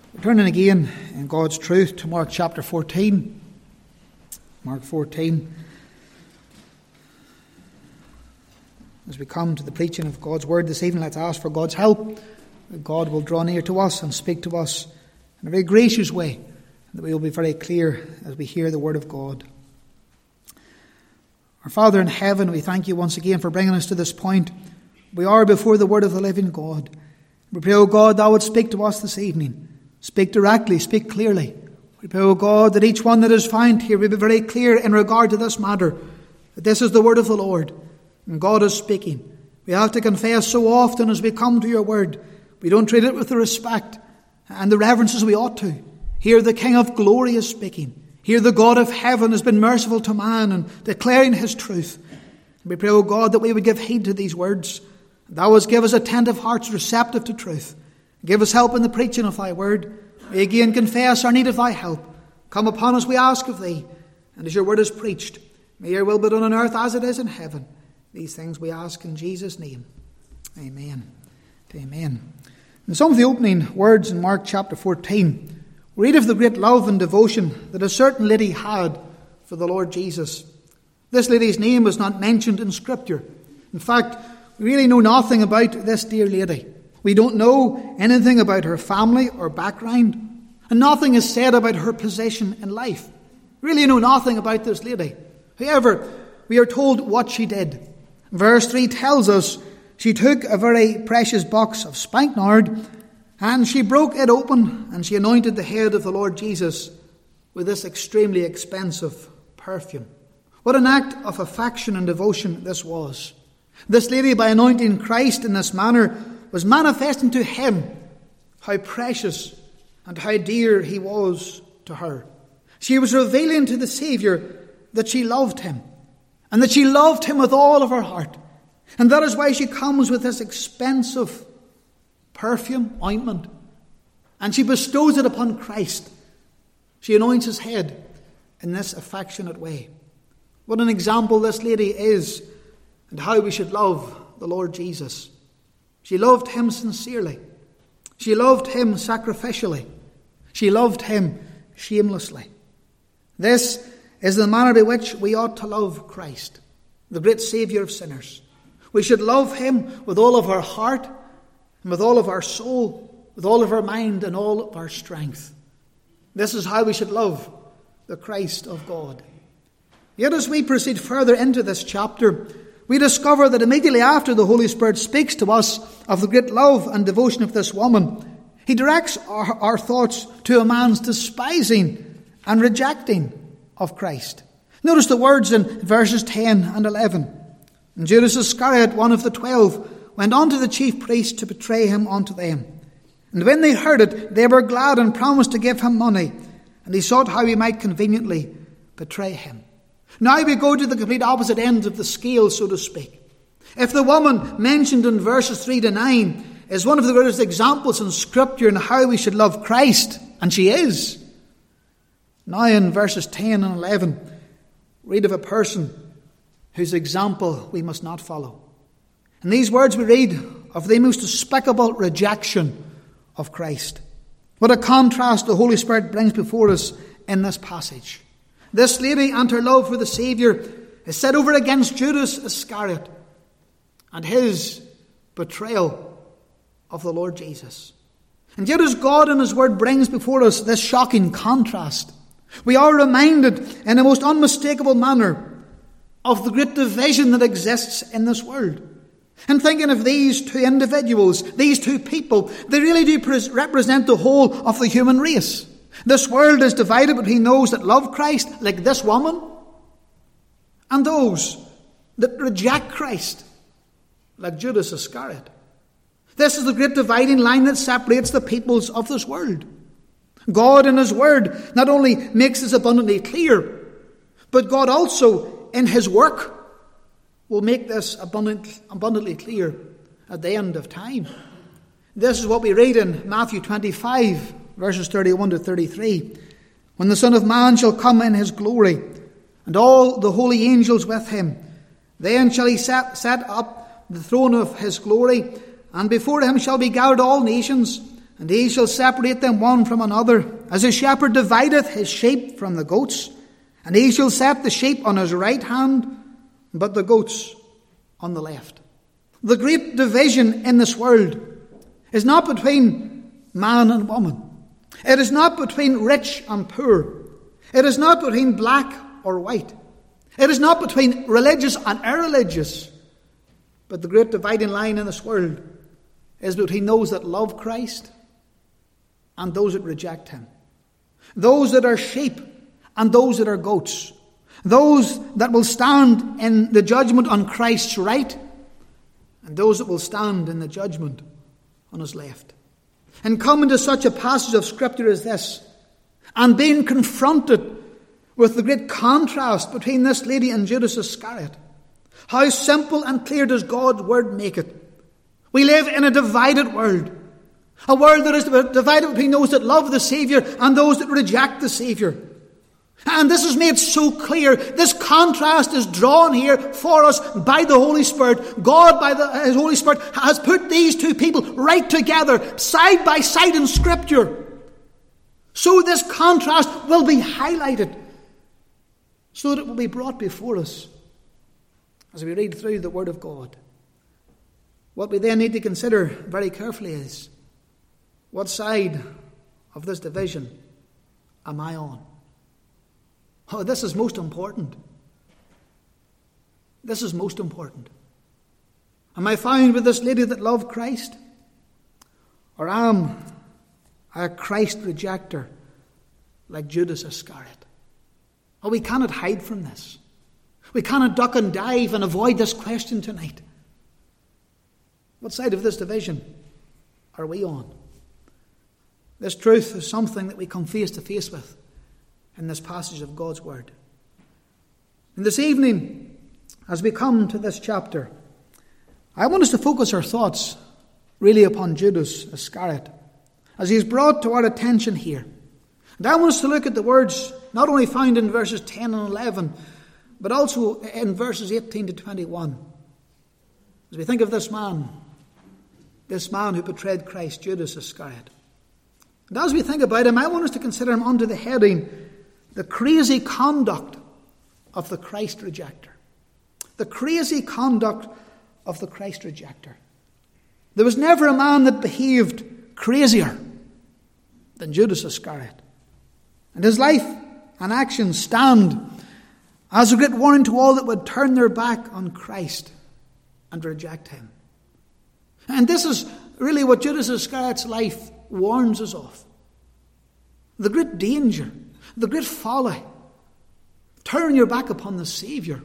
Turning again in God's truth to Mark chapter 14. Mark 14. As we come to the preaching of God's word this evening, let's ask for God's help, that God will draw near to us and speak to us in a very gracious way, and that we will be very clear as we hear the word of God. Our Father in heaven, we thank you once again for bringing us to this point. We are before the word of the living God. We pray, O God, thou would speak to us this evening. Speak directly, speak clearly. We pray, O God, that each one that is found here will be very clear in regard to this matter, that this is the word of the Lord, and God is speaking. We have to confess so often as we come to your word, we don't treat it with the respect and the reverence as we ought to. Here the King of glory is speaking. Here the God of heaven has been merciful to man and declaring his truth. And we pray, O God, that we would give heed to these words. Thou wouldst give us attentive hearts receptive to truth. Give us help in the preaching of thy word. We again confess our need of thy help. Come upon us, we ask of thee. And as your word is preached, may your will be done on earth as it is in heaven. These things we ask in Jesus' name. Amen. Amen. In some of the opening words in Mark chapter 14, we read of the great love and devotion that a certain lady had for the Lord Jesus. This lady's name is not mentioned in Scripture. In fact, we really know nothing about this dear lady. We don't know anything about her family or background, and nothing is said about her position in life. We really know nothing about this lady. However, we are told what she did. Verse 3 tells us she took a very precious box of spikenard, and she broke it open, and she anointed the head of the Lord Jesus with this extremely expensive perfume. What an act of affection and devotion this was. This lady, by anointing Christ in this manner, was manifesting to him how precious and how dear he was to her. She was revealing to the Saviour that she loved him, and that she loved him with all of her heart. And that is why she comes with this expensive perfume, ointment, and she bestows it upon Christ. She anoints his head in this affectionate way. What an example this lady is, and how we should love the Lord Jesus. She loved him sincerely. She loved him sacrificially. She loved him shamelessly. This is the manner by which we ought to love Christ, the great Saviour of sinners. We should love him with all of our heart, and with all of our soul, with all of our mind, and all of our strength. This is how we should love the Christ of God. Yet as we proceed further into this chapter, we discover that immediately after the Holy Spirit speaks to us of the great love and devotion of this woman, he directs our thoughts to a man's despising and rejecting of Christ. Notice the words in verses 10 and 11. And Judas Iscariot, one of the 12, went on to the chief priests to betray him unto them. And when they heard it, they were glad and promised to give him money. And he sought how he might conveniently betray him. Now we go to the complete opposite end of the scale, so to speak. If the woman mentioned in verses 3 to 9 is one of the greatest examples in Scripture in how we should love Christ, and she is, now in verses 10 and 11, read of a person whose example we must not follow. In these words we read of the most despicable rejection of Christ. What a contrast the Holy Spirit brings before us in this passage. This lady and her love for the Saviour is set over against Judas Iscariot and his betrayal of the Lord Jesus. And yet as God in his word brings before us this shocking contrast, we are reminded in a most unmistakable manner of the great division that exists in this world. And thinking of these two individuals, these two people, they really do represent the whole of the human race. This world is divided between those that love Christ, like this woman, and those that reject Christ, like Judas Iscariot. This is the great dividing line that separates the peoples of this world. God in his word not only makes this abundantly clear, but God also in his work will make this abundantly clear at the end of time. This is what we read in Matthew 25, verses 31 to 33. When the Son of Man shall come in his glory, and all the holy angels with him, then shall he set up the throne of his glory, and before him shall be gathered all nations, and he shall separate them one from another, as a shepherd divideth his sheep from the goats. And he shall set the sheep on his right hand, but the goats on the left. The great division in this world is not between man and woman. It is not between rich and poor. It is not between black or white. It is not between religious and irreligious. But the great dividing line in this world is between those that love Christ and those that reject him. Those that are sheep and those that are goats. Those that will stand in the judgment on Christ's right, and those that will stand in the judgment on his left. And coming to such a passage of Scripture as this, and being confronted with the great contrast between this lady and Judas Iscariot, how simple and clear does God's word make it? We live in a divided world. A world that is divided between those that love the Saviour and those that reject the Saviour. And this is made so clear. This contrast is drawn here for us by the Holy Spirit. God, by His Holy Spirit, has put these two people right together, side by side in Scripture. So this contrast will be highlighted, so that it will be brought before us as we read through the Word of God. What we then need to consider very carefully is, what side of this division am I on? Oh, this is most important. This is most important. Am I found with this lady that loved Christ? Or am I a Christ rejecter like Judas Iscariot? Oh, we cannot hide from this. We cannot duck and dive and avoid this question tonight. What side of this division are we on? This truth is something that we come face to face with in this passage of God's Word. And this evening, as we come to this chapter, I want us to focus our thoughts really upon Judas Iscariot, as he is brought to our attention here. And I want us to look at the words not only found in verses 10 and 11, but also in verses 18 to 21. As we think of this man who betrayed Christ, Judas Iscariot. And as we think about him, I want us to consider him under the heading, the crazy conduct of the Christ rejecter. The crazy conduct of the Christ rejecter. There was never a man that behaved crazier than Judas Iscariot. And his life and actions stand as a great warning to all that would turn their back on Christ and reject him. And this is really what Judas Iscariot's life warns us of. The great danger, the great folly, turning your back upon the Saviour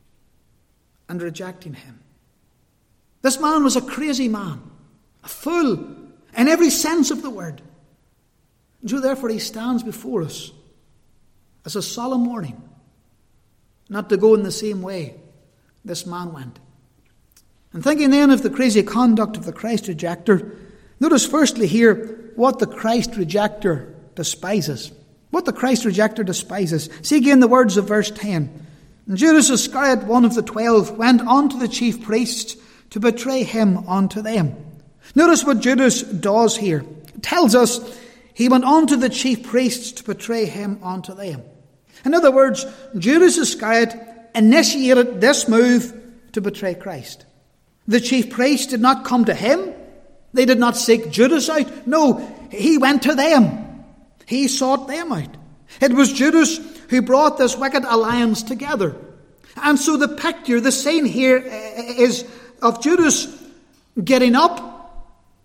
and rejecting him. This man was a crazy man, a fool in every sense of the word. And so therefore he stands before us as a solemn warning not to go in the same way this man went. And thinking then of the crazy conduct of the Christ rejecter, notice firstly here what the Christ rejecter despises. What the Christ rejecter despises. See again the words of verse 10. And Judas Iscariot, one of the 12, went unto the chief priests to betray him unto them. Notice what Judas does here. It tells us he went unto the chief priests to betray him unto them. In other words, Judas Iscariot initiated this move to betray Christ. The chief priests did not come to him. They did not seek Judas out. No, he went to them. He sought them out. It was Judas who brought this wicked alliance together. And so the picture, the scene here is of Judas getting up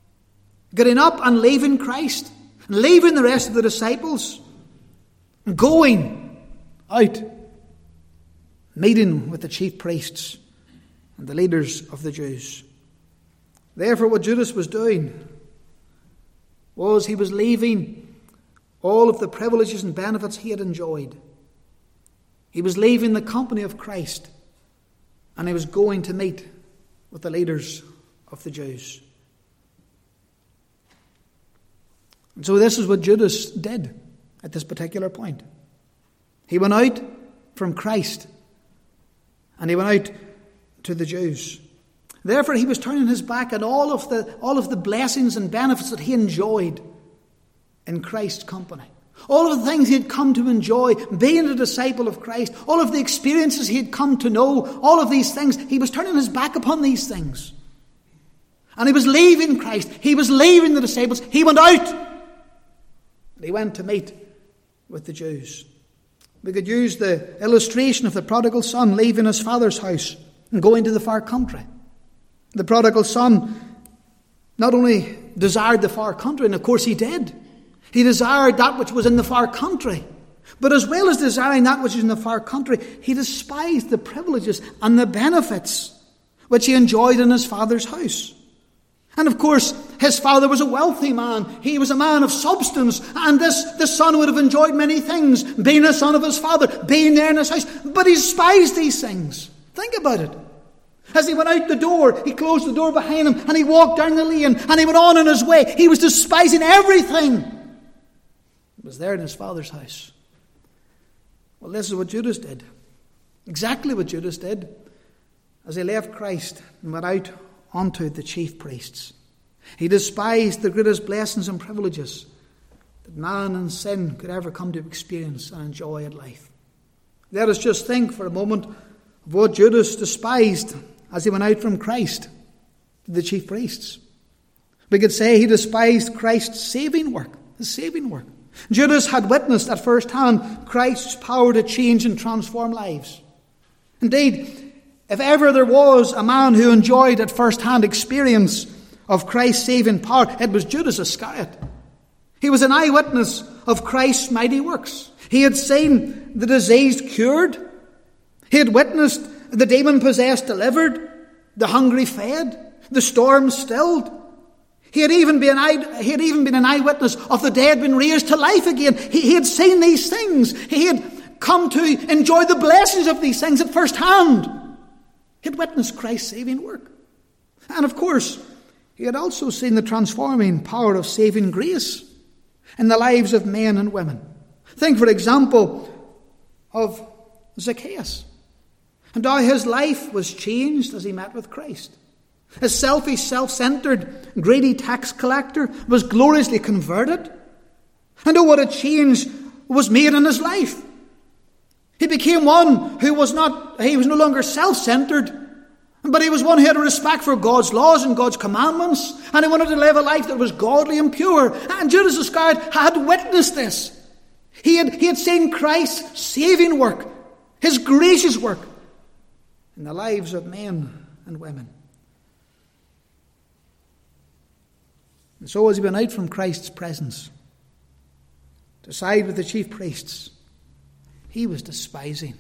and leaving Christ, and leaving the rest of the disciples, and going out, meeting with the chief priests and the leaders of the Jews. Therefore, what Judas was doing was he was leaving all of the privileges and benefits he had enjoyed. He was leaving the company of Christ, and he was going to meet with the leaders of the Jews. And so this is what Judas did at this particular point. He went out from Christ, and he went out to the Jews. Therefore, he was turning his back on all of the blessings and benefits that he enjoyed in Christ's company. All of the things he had come to enjoy, being a disciple of Christ, all of the experiences he had come to know, all of these things, he was turning his back upon these things. And he was leaving Christ. He was leaving the disciples. He went out. And he went to meet with the Jews. We could use the illustration of the prodigal son leaving his father's house and going to the far country. The prodigal son not only desired the far country, and of course he did. He desired that which was in the far country. But as well as desiring that which is in the far country, he despised the privileges and the benefits which he enjoyed in his father's house. And of course, his father was a wealthy man. He was a man of substance. And this son would have enjoyed many things, being a son of his father, being there in his house. But he despised these things. Think about it. As he went out the door, he closed the door behind him, and he walked down the lane, and he went on his way. He was despising everything that was there in his father's house. Well, this is what Judas did. Exactly what Judas did as he left Christ and went out onto the chief priests. He despised the greatest blessings and privileges that man in sin could ever come to experience and enjoy in life. Let us just think for a moment of what Judas despised as he went out from Christ to the chief priests. We could say he despised Christ's saving work, his saving work. Judas had witnessed at first hand Christ's power to change and transform lives. Indeed, if ever there was a man who enjoyed at first-hand experience of Christ's saving power, it was Judas Iscariot. He was an eyewitness of Christ's mighty works. He had seen the diseased cured. He had witnessed the demon-possessed delivered, the hungry fed, the storm stilled. He had even been an eyewitness of the dead being raised to life again. He had seen these things. He had come to enjoy the blessings of these things at first hand. He had witnessed Christ's saving work. And of course, he had also seen the transforming power of saving grace in the lives of men and women. Think, for example, of Zacchaeus, and how his life was changed as he met with Christ. A selfish, self-centered, greedy tax collector was gloriously converted. And oh, what a change was made in his life. He became one who was no longer self-centered, but he was one who had a respect for God's laws and God's commandments, and he wanted to live a life that was godly and pure. And Judas Iscariot had witnessed this. He had seen Christ's saving work, his gracious work, in the lives of men and women. And so as he went out from Christ's presence to side with the chief priests, he was despising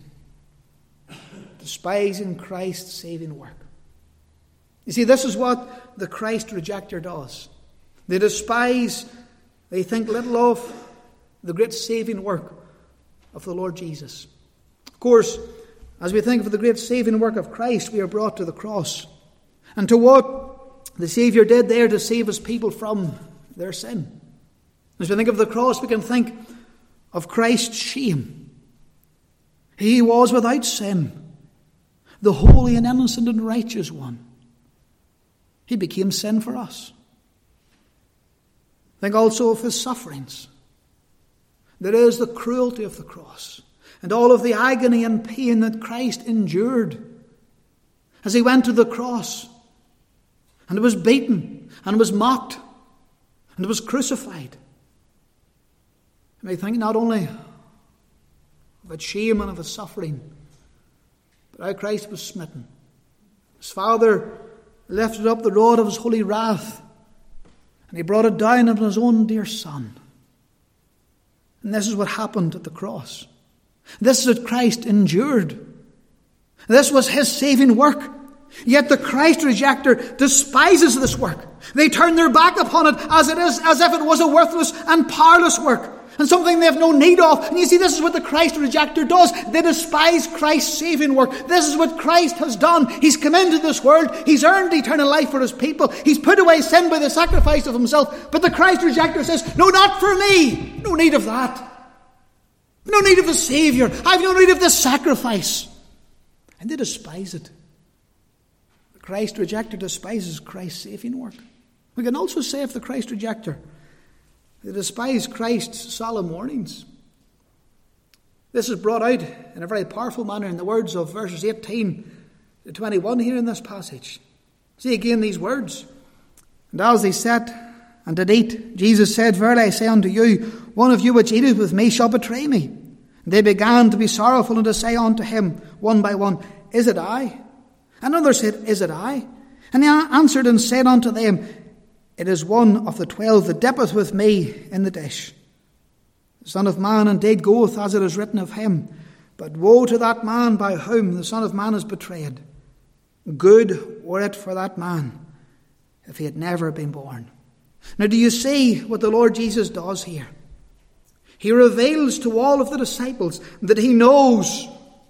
Christ's saving work. You see, this is what the Christ rejecter does. They think little of the great saving work of the Lord Jesus. Of course, as we think of the great saving work of Christ, we are brought to the cross and to what the Saviour did there to save his people from their sin. As we think of the cross, we can think of Christ's shame. He was without sin, the holy and innocent and righteous one. He became sin for us. Think also of his sufferings. There is the cruelty of the cross and all of the agony and pain that Christ endured as he went to the cross and was beaten and was mocked and was crucified. You may think not only of its shame and of its suffering, but how Christ was smitten. His Father lifted up the rod of his holy wrath, and he brought it down upon his own dear Son. And this is what happened at the cross. This is what Christ endured. This was his saving work. Yet the Christ rejecter despises this work. They turn their back upon it as if it was a worthless and powerless work, and something they have no need of. And you see, this is what the Christ rejecter does. They despise Christ's saving work. This is what Christ has done. He's come into this world. He's earned eternal life for his people. He's put away sin by the sacrifice of himself. But the Christ rejecter says, no, not for me. No need of that. No need of a Saviour. I have no need of this sacrifice. And they despise it. The Christ rejecter despises Christ's saving work. We can also say of the Christ rejecter, they despise Christ's solemn warnings. This is brought out in a very powerful manner in the words of verses 18 to 21 here in this passage. See again these words. And as they sat and did eat, Jesus said, Verily I say unto you, one of you which eateth with me shall betray me. And they began to be sorrowful and to say unto him one by one, Is it I? Another said, Is it I? And he answered and said unto them, It is one of the 12 that dippeth with me in the dish. The Son of Man indeed goeth as it is written of him, but woe to that man by whom the Son of Man is betrayed. Good were it for that man if he had never been born. Now do you see what the Lord Jesus does here? He reveals to all of the disciples that he knows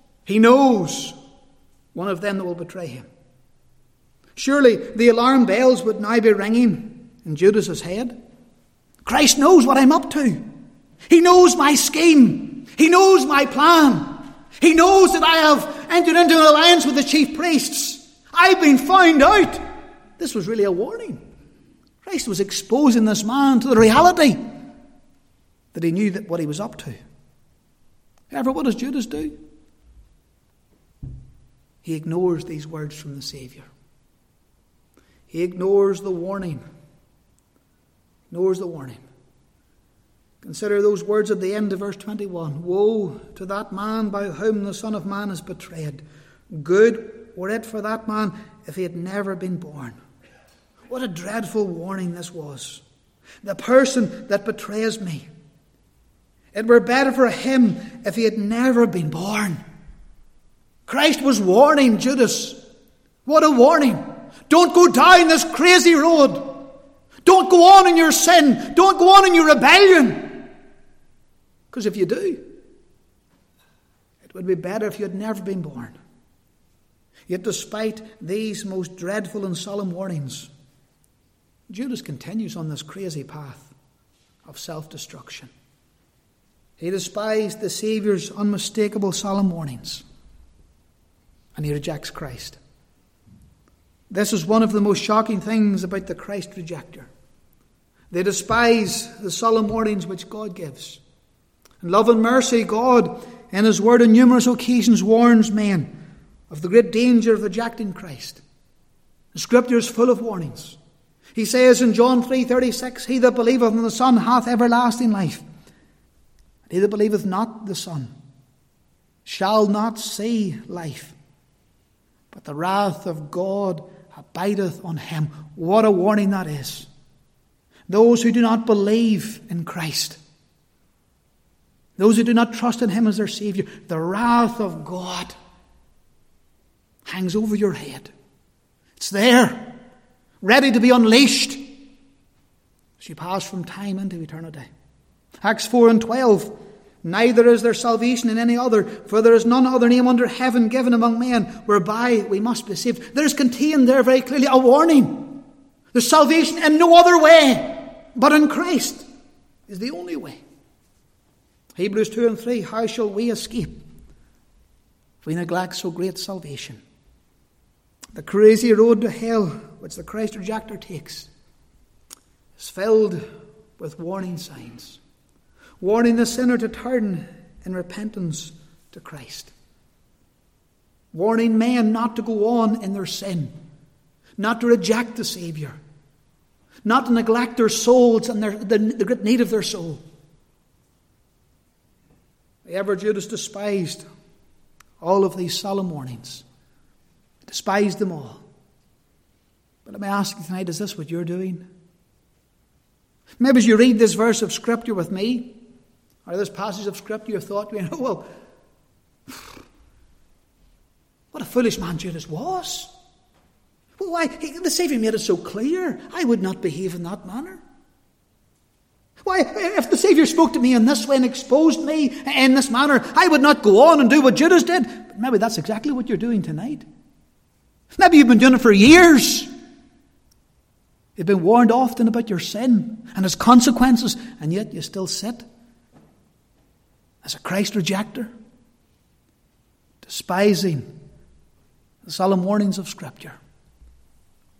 one of them that will betray him. Surely the alarm bells would now be ringing in Judas's head. Christ knows what I'm up to. He knows my scheme. He knows my plan. He knows that I have entered into an alliance with the chief priests. I've been found out. This was really a warning. Christ was exposing this man to the reality that he knew that what he was up to. However, what does Judas do? He ignores these words from the Saviour. He ignores the warning. Ignores the warning. Consider those words at the end of verse 21. Woe to that man by whom the Son of Man is betrayed. Good were it for that man if he had never been born. What a dreadful warning this was. The person that betrays me. It were better for him if he had never been born. Christ was warning Judas. What a warning. Don't go down this crazy road. Don't go on in your sin. Don't go on in your rebellion. Because if you do, it would be better if you had never been born. Yet despite these most dreadful and solemn warnings, Judas continues on this crazy path of self-destruction. He despised the Saviour's unmistakable solemn warnings, and he rejects Christ. This is one of the most shocking things about the Christ rejecter. They despise the solemn warnings which God gives. In love and mercy, God, in his word on numerous occasions, warns men of the great danger of rejecting Christ. The Scripture is full of warnings. He says in John 3:36, He that believeth in the Son hath everlasting life. And he that believeth not the Son shall not see life, but the wrath of God abideth on him. What a warning that is. Those who do not believe in Christ, those who do not trust in him as their Saviour, the wrath of God hangs over your head. It's there, ready to be unleashed as you pass from time into eternity. Acts 4:12. Neither is there salvation in any other, for there is none other name under heaven given among men whereby we must be saved. There is contained there very clearly a warning. There's salvation in no other way but in Christ is the only way. Hebrews 2:3. How shall we escape if we neglect so great salvation? The crazy road to hell which the Christ rejecter takes is filled with warning signs, warning the sinner to turn in repentance to Christ, warning men not to go on in their sin, not to reject the Saviour, not to neglect their souls and the great need of their soul. Ever Judas despised all of these solemn warnings. Despised them all. But let me ask you tonight, is this what you're doing? Maybe as you read this verse of Scripture with me, or this passage of Scripture, you've thought, well, what a foolish man Judas was. Well, why? The Saviour made it so clear. I would not behave in that manner. Why, if the Saviour spoke to me in this way and exposed me in this manner, I would not go on and do what Judas did. But maybe that's exactly what you're doing tonight. Maybe you've been doing it for years. You've been warned often about your sin and its consequences, and yet you still sit as a Christ rejecter, despising the solemn warnings of Scripture.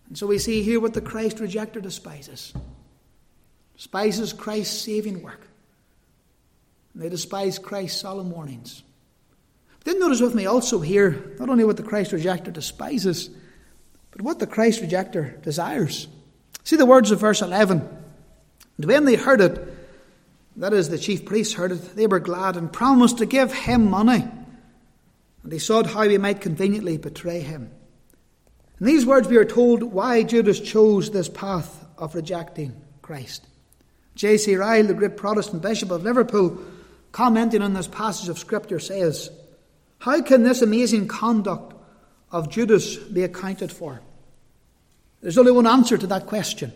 And so we see here what the Christ rejecter despises. Despises Christ's saving work. And they despise Christ's solemn warnings. But then notice with me also here, not only what the Christ rejecter despises, but what the Christ rejecter desires. See the words of verse 11. And when they heard it, that is, the chief priests heard it, they were glad and promised to give him money. And they sought how they might conveniently betray him. In these words we are told why Judas chose this path of rejecting Christ. J.C. Ryle, the great Protestant Bishop of Liverpool, commenting on this passage of Scripture, says, "How can this amazing conduct of Judas be accounted for?" There's only one answer to that question.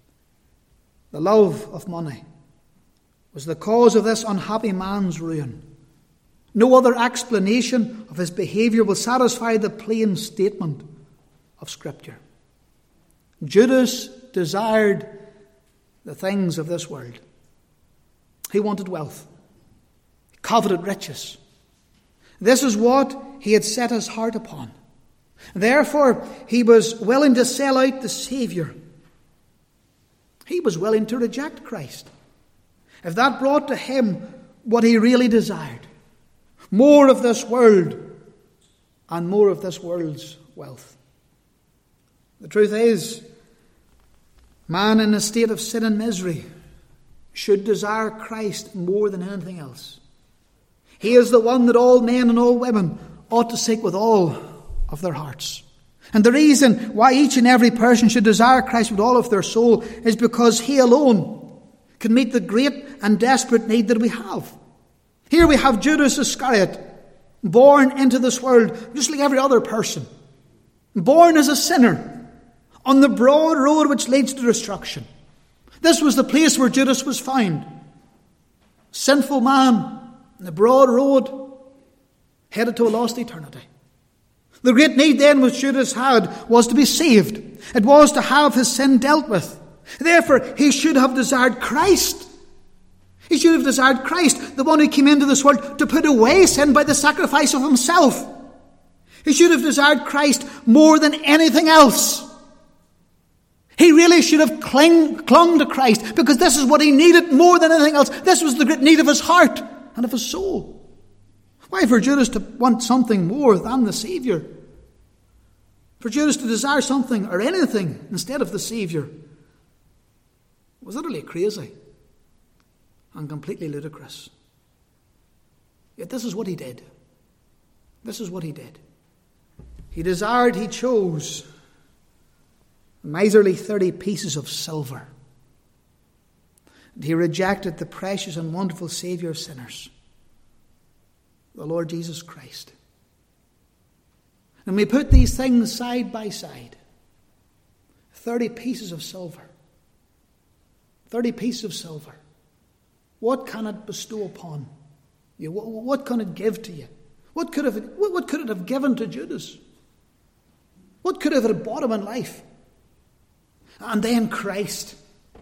The love of money was the cause of this unhappy man's ruin. No other explanation of his behaviour will satisfy the plain statement of Scripture. Judas desired the things of this world. He wanted wealth. He coveted riches. This is what he had set his heart upon. Therefore, he was willing to sell out the Saviour. He was willing to reject Christ, if that brought to him what he really desired: more of this world and more of this world's wealth. The truth is, man in a state of sin and misery should desire Christ more than anything else. He is the one that all men and all women ought to seek with all of their hearts. And the reason why each and every person should desire Christ with all of their soul is because he alone can meet the great and desperate need that we have. Here we have Judas Iscariot, born into this world just like every other person, born as a sinner on the broad road which leads to destruction. This was the place where Judas was found. Sinful man on the broad road, headed to a lost eternity. The great need then which Judas had was to be saved. It was to have his sin dealt with. Therefore, he should have desired Christ. He should have desired Christ, the one who came into this world to put away sin by the sacrifice of himself. He should have desired Christ more than anything else. He really should have clung to Christ, because this is what he needed more than anything else. This was the great need of his heart and of his soul. Why for Judas to want something more than the Saviour? For Judas to desire something or anything instead of the Saviour was utterly crazy and completely ludicrous. Yet this is what he did. This is what he did. He desired, he chose miserly 30 pieces of silver. And he rejected the precious and wonderful Saviour of sinners, the Lord Jesus Christ. And we put these things side by side. 30 pieces of silver. 30 pieces of silver. What can it bestow upon you? What can it give to you? What could it have given to Judas? What could it have bought him in life? And then Christ,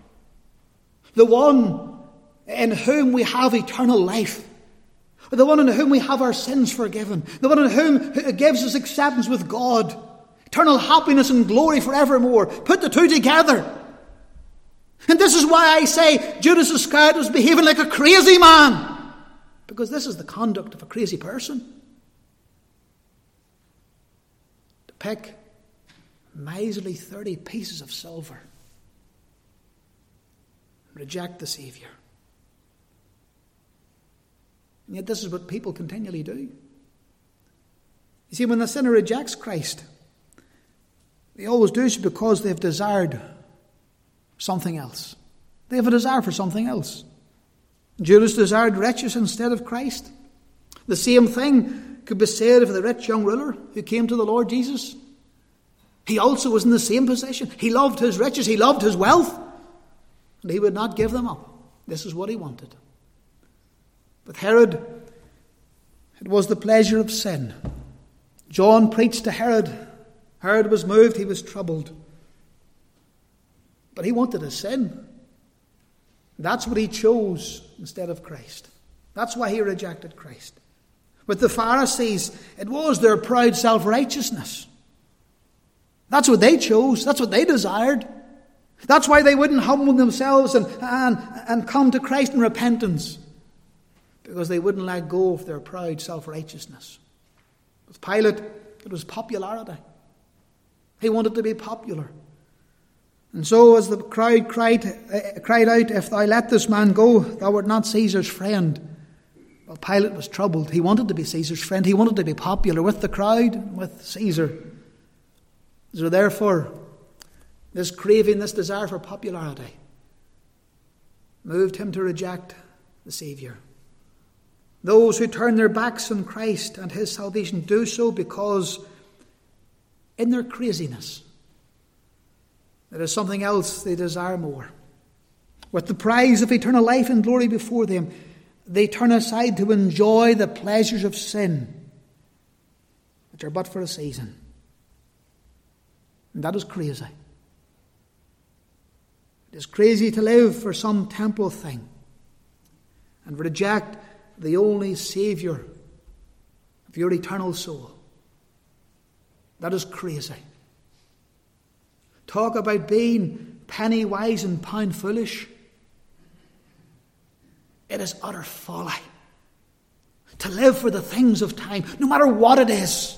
the one in whom we have eternal life, the one in whom we have our sins forgiven, the one in whom gives us acceptance with God, eternal happiness and glory forevermore. Put the two together. And this is why I say Judas Iscariot was behaving like a crazy man, because this is the conduct of a crazy person. To pick miserly 30 pieces of silver, reject the Saviour. And yet this is what people continually do. You see, when the sinner rejects Christ, they always do so because they've desired something else. They have a desire for something else. Judas desired riches instead of Christ. The same thing could be said of the rich young ruler who came to the Lord Jesus. He also was in the same position. He loved his riches, he loved his wealth, and he would not give them up. This is what he wanted. With Herod, it was the pleasure of sin. John preached to Herod. Herod was moved, he was troubled. But he wanted his sin. That's what he chose instead of Christ. That's why he rejected Christ. With the Pharisees, it was their proud self-righteousness. That's what they chose. That's what they desired. That's why they wouldn't humble themselves and come to Christ in repentance. Because they wouldn't let go of their proud self-righteousness. With Pilate, it was popularity. He wanted to be popular. And so as the crowd cried out, "If thou let this man go, thou art not Caesar's friend." Well, Pilate was troubled. He wanted to be Caesar's friend. He wanted to be popular with the crowd and with Caesar. So therefore, this craving, this desire for popularity, moved him to reject the Saviour. Those who turn their backs on Christ and his salvation do so because in their craziness, there is something else they desire more. With the prize of eternal life and glory before them, they turn aside to enjoy the pleasures of sin, which are but for a season. And that is crazy. It is crazy to live for some temporal thing and reject the only Saviour of your eternal soul. That is crazy. Talk about being penny wise and pound foolish. It is utter folly to live for the things of time, no matter what it is.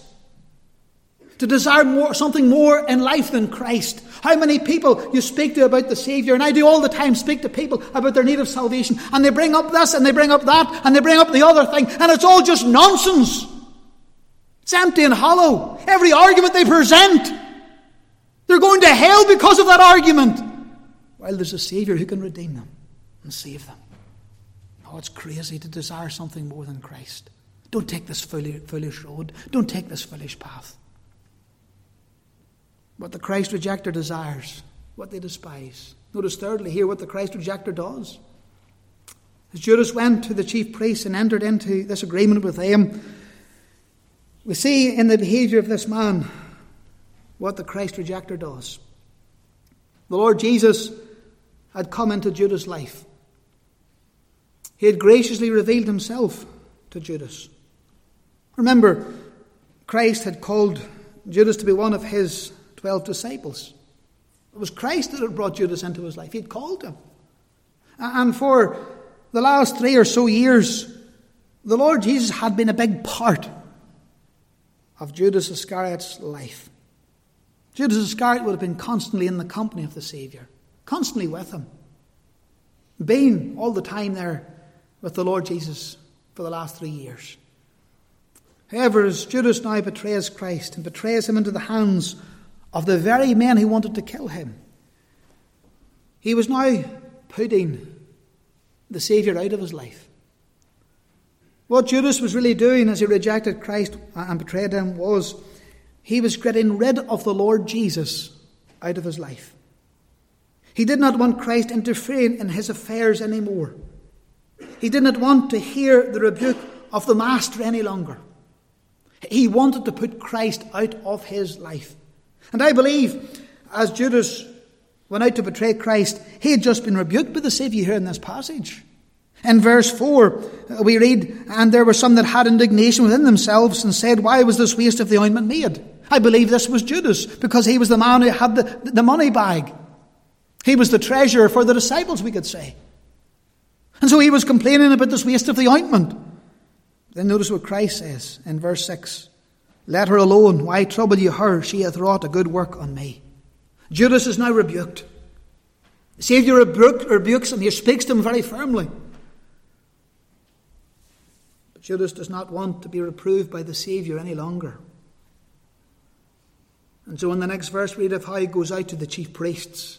To desire something more in life than Christ. How many people you speak to about the Saviour, and I do all the time speak to people about their need of salvation, and they bring up this and they bring up that and they bring up the other thing, and it's all just nonsense. It's empty and hollow. Every argument they present, they're going to hell because of that argument. While there's a Saviour who can redeem them and save them. Oh, it's crazy to desire something more than Christ. Don't take this foolish road. Don't take this foolish path. What the Christ rejecter desires, what they despise. Notice thirdly here what the Christ rejecter does. As Judas went to the chief priests and entered into this agreement with them, we see in the behaviour of this man what the Christ rejecter does. The Lord Jesus had come into Judas' life. He had graciously revealed himself to Judas. Remember, Christ had called Judas to be one of his 12 disciples. It was Christ that had brought Judas into his life. He had called him. And for the last 3 or so years, the Lord Jesus had been a big part of Judas Iscariot's life. Judas Iscariot would have been constantly in the company of the Saviour, constantly with him, being all the time there with the Lord Jesus for the last 3 years. However, as Judas now betrays Christ and betrays him into the hands of the very men who wanted to kill him, he was now putting the Saviour out of his life. What Judas was really doing as he rejected Christ and betrayed him was he was getting rid of the Lord Jesus out of his life. He did not want Christ interfering in his affairs anymore. He did not want to hear the rebuke of the Master any longer. He wanted to put Christ out of his life. And I believe, as Judas went out to betray Christ, he had just been rebuked by the Saviour here in this passage. In verse 4, we read, "And there were some that had indignation within themselves and said, Why was this waste of the ointment made?" I believe this was Judas, because he was the man who had the money bag. He was the treasurer for the disciples, we could say. And so he was complaining about this waste of the ointment. Then notice what Christ says in verse 6. "Let her alone. Why trouble you her? She hath wrought a good work on me." Judas is now rebuked. The Saviour rebukes him. He speaks to him very firmly. But Judas does not want to be reproved by the Saviour any longer. And so in the next verse we read of how he goes out to the chief priests,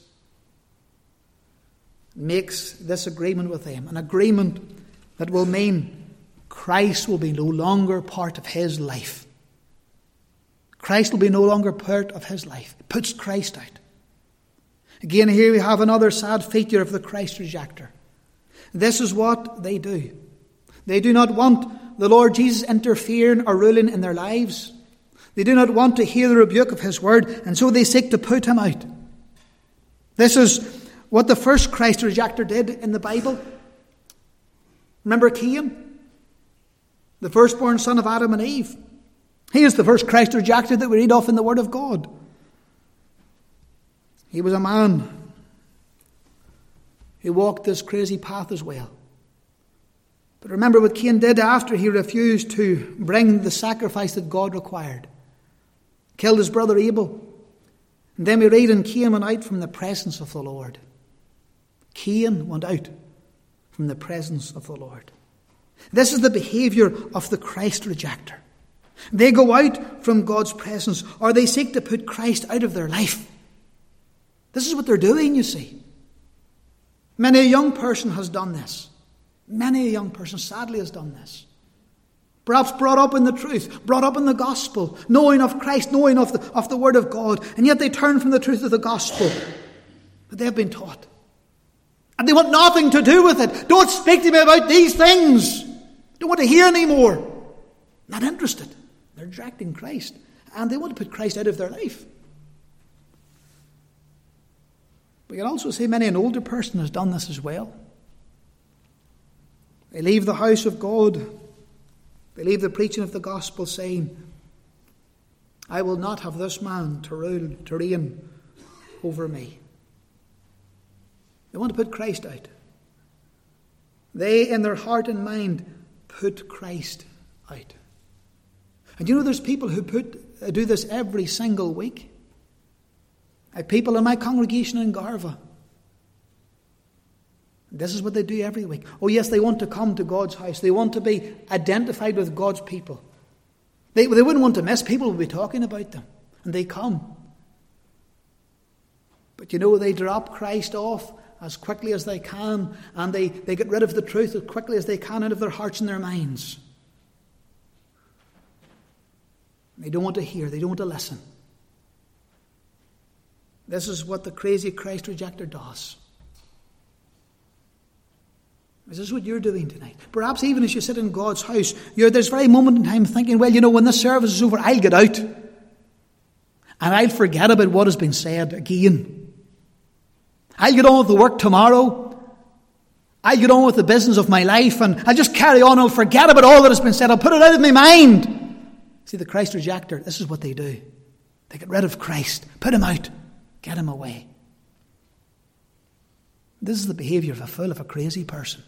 makes this agreement with them, an agreement that will mean Christ will be no longer part of his life. Christ will be no longer part of his life. It puts Christ out. Again, here we have another sad feature of the Christ rejecter. This is what they do. They do not want the Lord Jesus interfering or ruling in their lives. They do not want to hear the rebuke of his word, and so they seek to put him out. This is what the first Christ rejecter did in the Bible. Remember Cain? The firstborn son of Adam and Eve. He is the first Christ rejecter that we read of in the Word of God. He was a man who walked this crazy path as well. But remember what Cain did after he refused to bring the sacrifice that God required. Killed his brother Abel. And then we read, and Cain went out from the presence of the Lord. Cain went out from the presence of the Lord. This is the behaviour of the Christ rejecter. They go out from God's presence, or they seek to put Christ out of their life. This is what they're doing, you see. Many a young person has done this. Many a young person sadly has done this. Perhaps brought up in the truth, brought up in the gospel, knowing of Christ, knowing of the word of God, and yet they turn from the truth of the gospel that they have been taught. And they want nothing to do with it. Don't speak to me about these things. Don't want to hear anymore. Not interested. They're rejecting Christ. And they want to put Christ out of their life. We can also say many an older person has done this as well. They leave the house of God. They leave the preaching of the gospel saying, I will not have this man to rule, to reign over me. They want to put Christ out. They, in their heart and mind, put Christ out. And you know there's people who do this every single week. I have people in my congregation in Garva. This is what they do every week. Oh yes, they want to come to God's house. They want to be identified with God's people. They wouldn't want to miss. People will be talking about them. And they come. But you know, they drop Christ off as quickly as they can. And they get rid of the truth as quickly as they can out of their hearts and their minds. They don't want to hear. They don't want to listen. This is what the crazy Christ rejecter does. Is this what you're doing tonight? Perhaps even as you sit in God's house, you're this very moment in time thinking, well, you know, when this service is over, I'll get out. And I'll forget about what has been said again. I'll get on with the work tomorrow. I'll get on with the business of my life and I'll just carry on. I'll forget about all that has been said. I'll put it out of my mind. See, the Christ rejecter, this is what they do. They get rid of Christ. Put him out. Get him away. This is the behaviour of a fool, of a crazy person.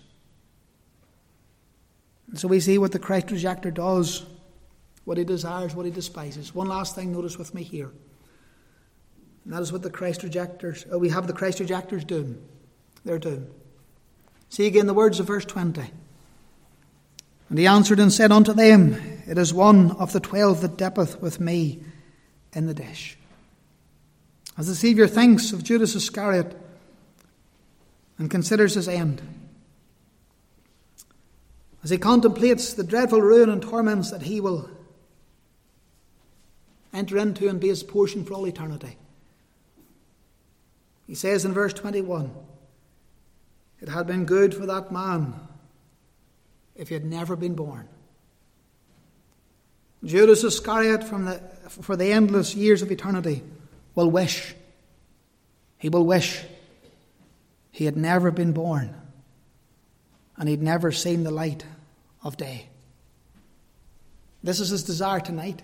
And so we see what the Christ rejecter does, what he desires, what he despises. One last thing, notice with me here. And that is what the Christ rejectors, we have the Christ rejectors doom. They're doomed. See again the words of verse 20. And he answered and said unto them, it is one of the 12 that dippeth with me in the dish. As the Saviour thinks of Judas Iscariot and considers his end, as he contemplates the dreadful ruin and torments that he will enter into and be his portion for all eternity, he says in verse 21, it had been good for that man if he had never been born. Judas Iscariot for the endless years of eternity will wish, he will wish he had never been born and he'd never seen the light of day. This is his desire tonight.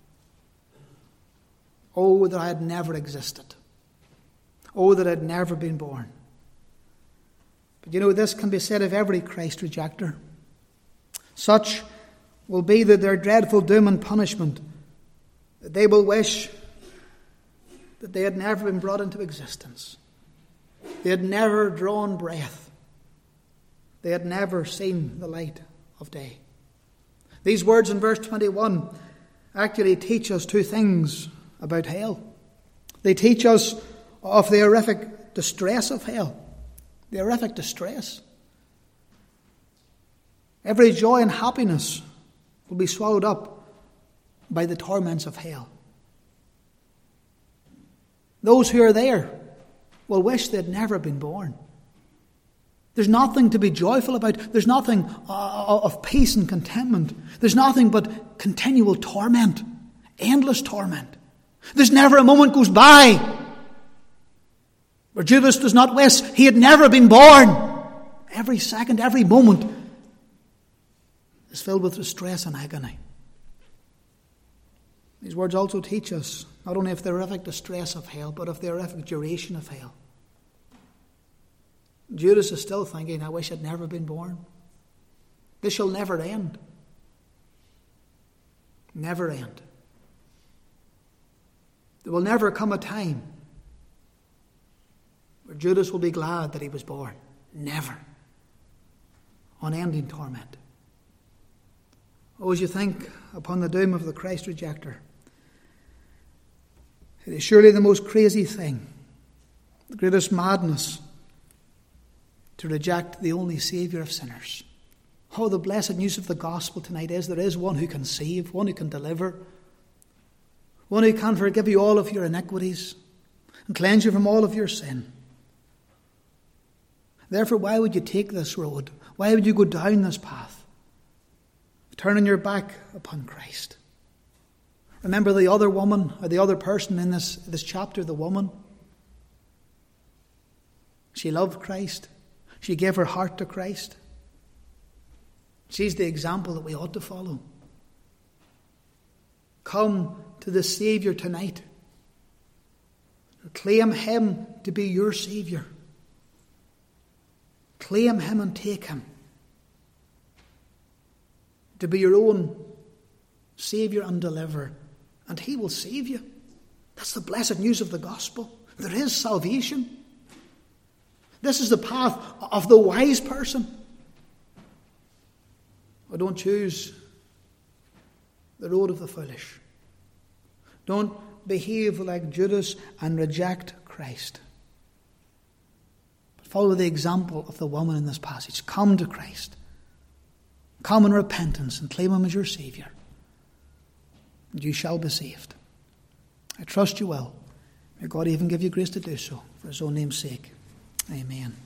Oh, that I had never existed. Oh, that I had never been born. But you know, this can be said of every Christ rejecter. Such will be their dreadful doom and punishment, that they will wish that they had never been brought into existence. They had never drawn breath. They had never seen the light of day. These words in verse 21 actually teach us two things about hell. They teach us of the horrific distress of hell. The horrific distress. Every joy and happiness will be swallowed up by the torments of hell. Those who are there will wish they had never been born. There's nothing to be joyful about. There's nothing of peace and contentment. There's nothing but continual torment, endless torment. There's never a moment goes by where Judas does not wish he had never been born. Every second, every moment is filled with distress and agony. These words also teach us not only of the horrific distress of hell, but of the horrific duration of hell. Judas is still thinking, I wish I'd never been born. This shall never end. Never end. There will never come a time where Judas will be glad that he was born. Never. Unending torment. Oh, as you think upon the doom of the Christ rejecter, it is surely the most crazy thing, the greatest madness, to reject the only Saviour of sinners. Oh, the blessed news of the gospel tonight is there is one who can save, one who can deliver, one who can forgive you all of your iniquities and cleanse you from all of your sin. Therefore, why would you take this road? Why would you go down this path, turning your back upon Christ? Remember the other woman, or the other person in this chapter, the woman. She loved Christ. She gave her heart to Christ. She's the example that we ought to follow. Come to the Saviour tonight. Claim Him to be your Saviour. Claim Him and take Him to be your own Saviour and deliverer, and He will save you. That's the blessed news of the gospel. There is salvation. This is the path of the wise person. But don't choose the road of the foolish. Don't behave like Judas and reject Christ. But follow the example of the woman in this passage. Come to Christ. Come in repentance and claim Him as your Saviour. And you shall be saved. I trust you will. May God even give you grace to do so for His own name's sake. Amen.